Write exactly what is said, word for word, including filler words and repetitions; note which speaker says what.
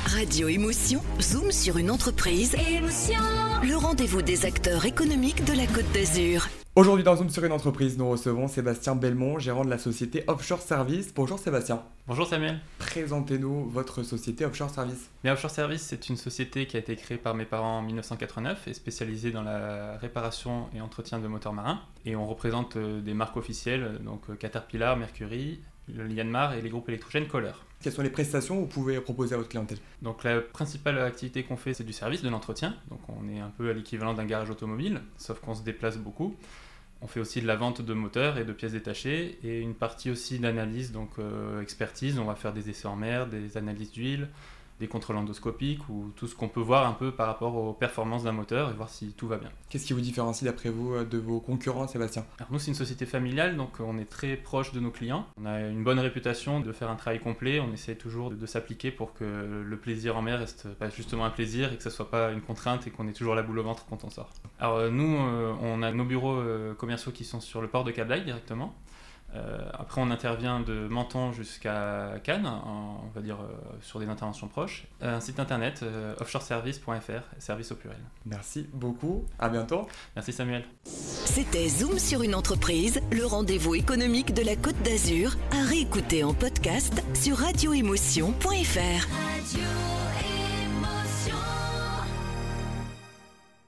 Speaker 1: Radio Émotion, zoom sur une entreprise. Émotion. Le rendez-vous des acteurs économiques de la Côte d'Azur.
Speaker 2: Aujourd'hui dans Zoom sur une entreprise, nous recevons Sébastien Belmont, gérant de la société Offshore Service. Bonjour Sébastien.
Speaker 3: Bonjour Samuel.
Speaker 2: Présentez-nous votre société Offshore Service.
Speaker 3: Bien, Offshore Service, c'est une société qui a été créée par mes parents en dix-neuf cent quatre-vingt-neuf et spécialisée dans la réparation et entretien de moteurs marins. Et on représente des marques officielles, donc Caterpillar, Mercury, le Yanmar et les groupes électrogènes Kohler.
Speaker 2: Quelles sont les prestations que vous pouvez proposer à votre clientèle ?
Speaker 3: Donc la principale activité qu'on fait, c'est du service, de l'entretien. Donc on est un peu à l'équivalent d'un garage automobile, sauf qu'on se déplace beaucoup. On fait aussi de la vente de moteurs et de pièces détachées et une partie aussi d'analyse, donc euh, expertise. On va faire des essais en mer, des analyses d'huile, des contrôles endoscopiques ou tout ce qu'on peut voir un peu par rapport aux performances d'un moteur et voir si tout va bien.
Speaker 2: Qu'est-ce qui vous différencie d'après vous de vos concurrents, Sébastien ?
Speaker 3: Alors nous, c'est une société familiale, donc on est très proche de nos clients. On a une bonne réputation de faire un travail complet. On essaie toujours de, de s'appliquer pour que le plaisir en mer reste pas justement un plaisir et que ça soit pas une contrainte et qu'on ait toujours la boule au ventre quand on sort. Alors euh, nous, euh, on a nos bureaux euh, commerciaux qui sont sur le port de Cap-d'Agde directement. Euh, après, on intervient de Menton jusqu'à Cannes, en, on va dire euh, sur des interventions proches. Euh, un site internet, euh, offshore service point f r, service au pluriel.
Speaker 2: Merci beaucoup, à bientôt.
Speaker 3: Merci Samuel.
Speaker 1: C'était Zoom sur une entreprise, le rendez-vous économique de la Côte d'Azur, à réécouter en podcast sur radio émotion point f r. Radio